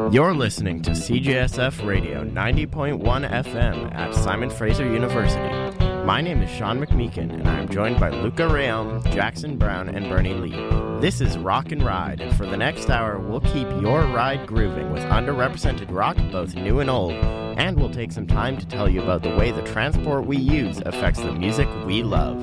You're listening to CJSF Radio 90.1 FM at Simon Fraser University. My name is Sean McMeekin, and I am joined by Luca Realm, Jackson Brown, and Bernie Lee. This is Rock and Ride, and for the next hour, we'll keep your ride grooving with underrepresented rock, both new and old, and we'll take some time to tell you about the way the transport we use affects the music we love.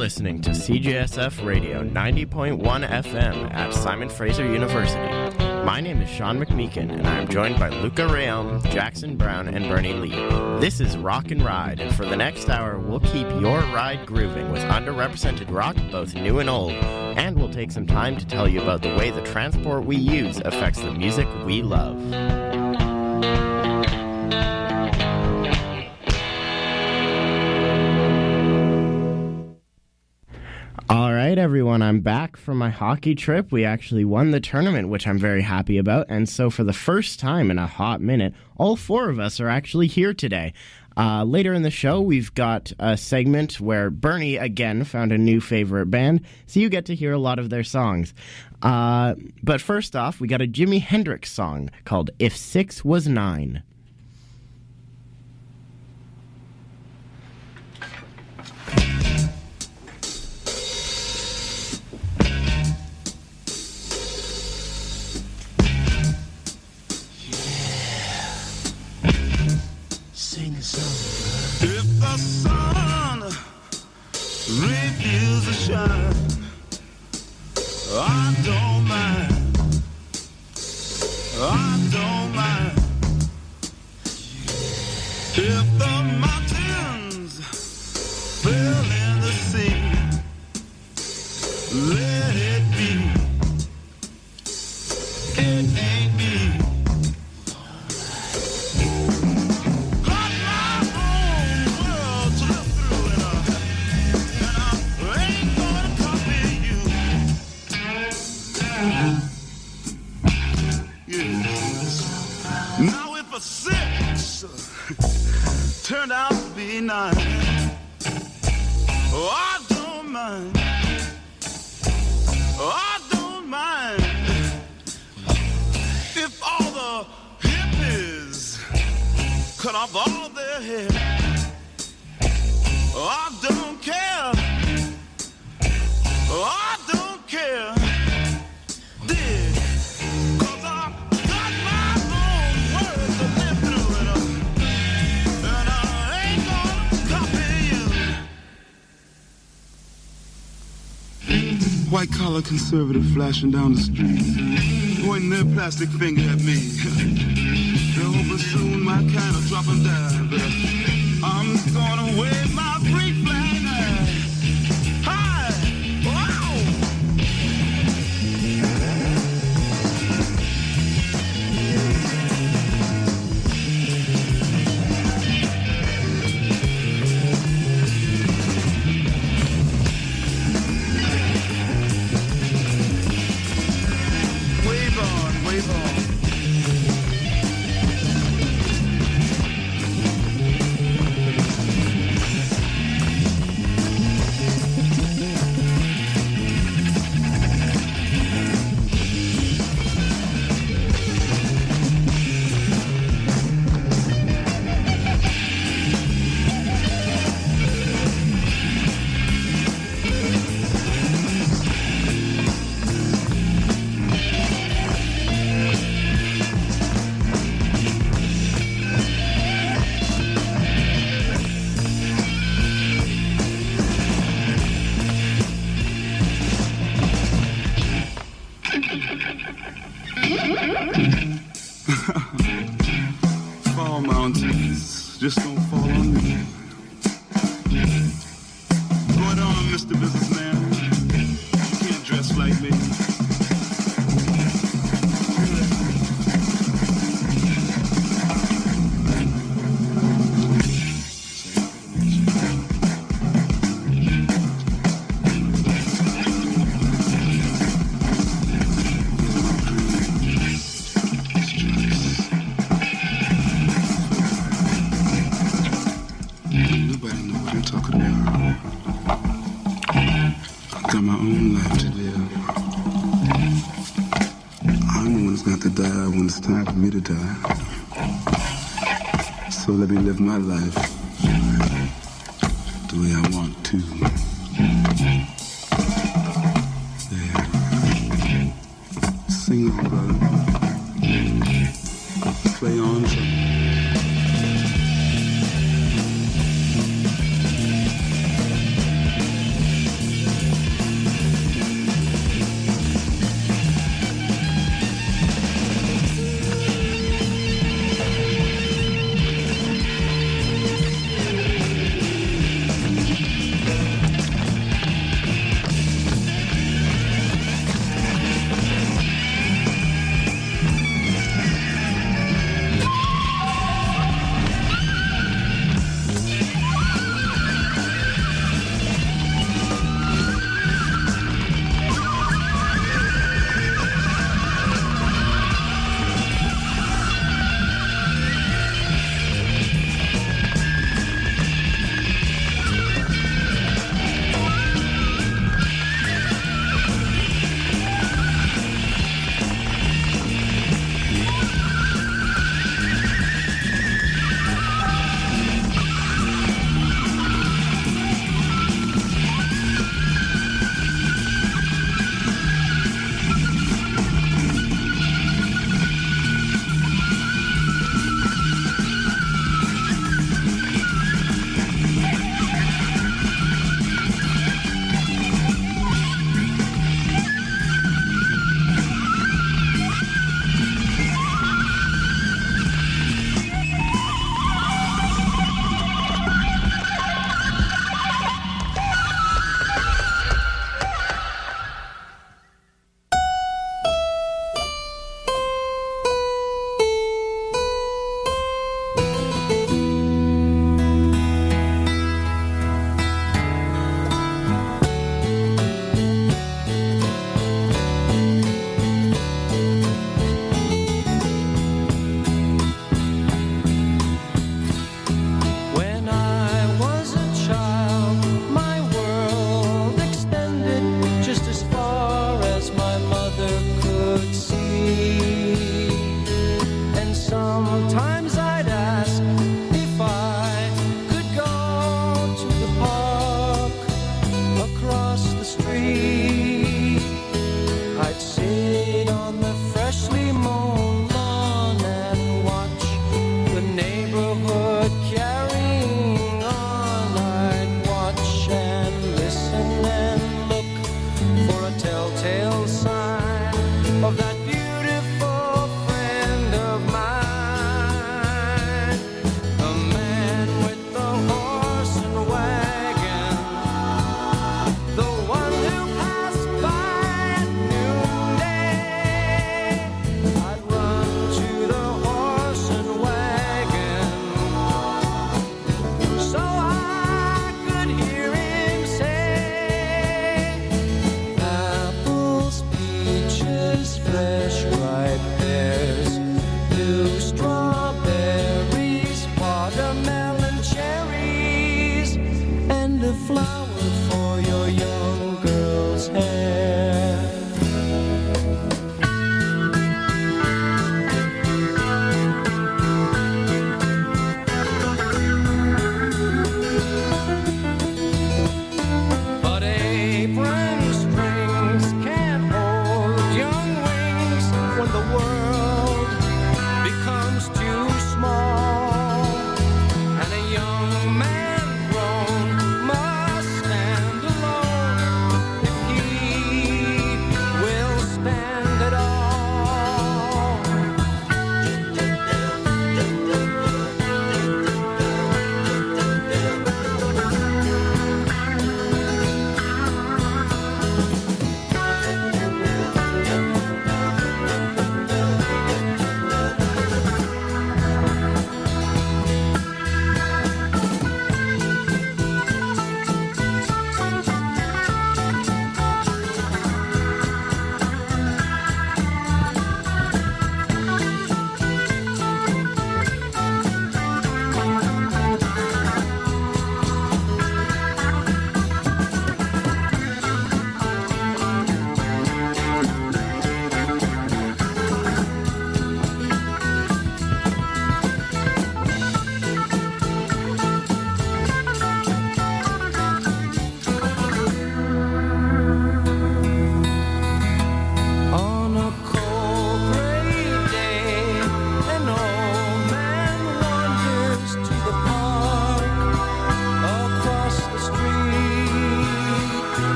listening to CJSF Radio 90.1 FM at Simon Fraser University. My name is Sean McMeekin, and I am joined by Luca Realm, Jackson Brown, and Bernie Lee. This is Rock and Ride, and for the next hour, we'll keep your ride grooving with underrepresented rock, both new and old, and we'll take some time to tell you about the way the transport we use affects the music we love. All right, everyone, I'm back from my hockey trip. We actually won the tournament, which I'm very happy about. And so for the first time in a hot minute, all four of us are actually here today. Later in the show, we've got a segment where Bernie, again, found a new favorite band, so you get to hear a lot of their songs. But first off, we got a Jimi Hendrix song called If 6 Was 9. If the sun refuses to shine, I don't mind. I don't mind. If the mountains fill in the sea, let it be. It ain't me. Now if a 6 turned out to be 9, oh, I don't mind. Oh, I don't mind. If all the hippies cut off all their hair, oh, I don't care. Oh, I don't care. White-collar conservative flashing down the street, pointing their plastic finger at me. They're hoping soon my kind will drop and die, but I'm gonna wave my free flag high. Wow! Fall mountains just don't fall on me. Going on, Mr. Businessman. You can't dress like me. Time for me to die. So let me live my life the way I want to. There. Sing on, brother. Play on, son.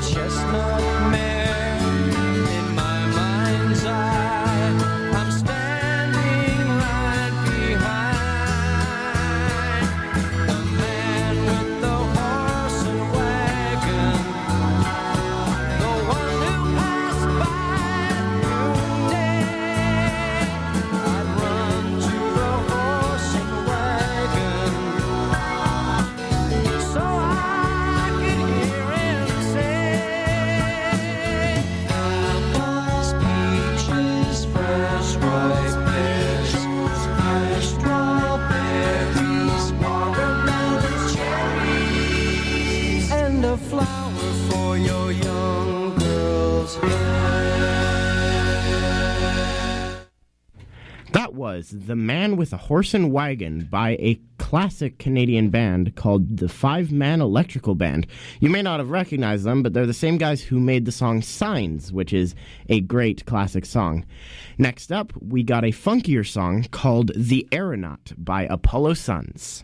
chestnut mare in my mind's eye. I'm standing right behind the man with the horse and wagon, the one who passed by today. I'd run to the horse and wagon so I could hear him say, apples, peaches, fresh ripe pears, fresh strawberries, watermelons, cherries, and a flower for your young girl's hair. That was The Man with a Horse and Wagon by a classic Canadian band called the Five Man Electrical Band. You may not have recognized them, but they're the same guys who made the song Signs, which is a great classic song. Next up, we got a funkier song called The Aeronaut by Apollo Sons.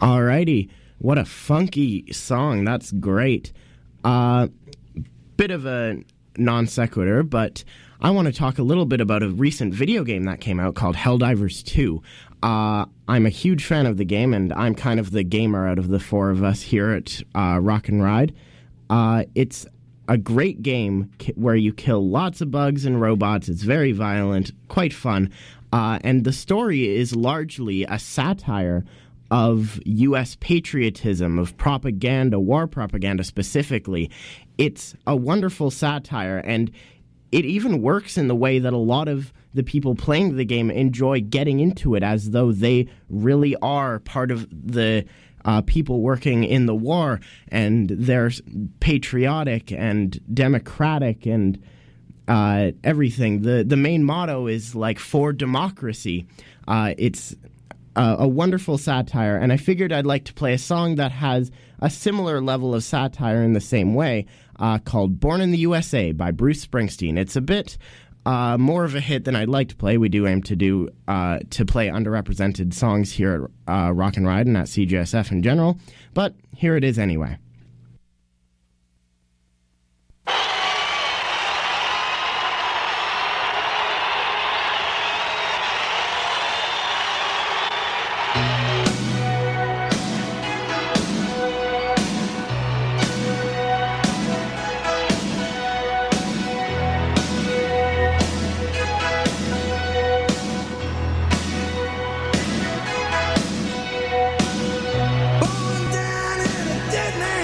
Alrighty. What a funky song. That's great. Bit of a non sequitur, but I want to talk a little bit about a recent video game that came out called Helldivers 2. I'm a huge fan of the game, and I'm kind of the gamer out of the four of us here at Rock and Ride. It's a great game where you kill lots of bugs and robots. It's very violent, quite fun. And the story is largely a satire of U.S. patriotism, of propaganda, war propaganda specifically. It's a wonderful satire, and it even works in the way that a lot of the people playing the game enjoy getting into it as though they really are part of the people working in the war, and they're patriotic and democratic and everything. The main motto is like for democracy. It's a wonderful satire, and I figured I'd like to play a song that has a similar level of satire in the same way, called Born in the USA by Bruce Springsteen. It's a bit more of a hit than I'd like to play. We do aim to play underrepresented songs here at Rock and Ride and at CJSF in general, but here it is anyway. Born down in a dead man's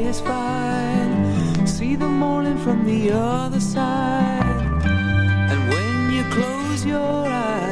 is fine. See the morning from the other side. And when you close your eyes,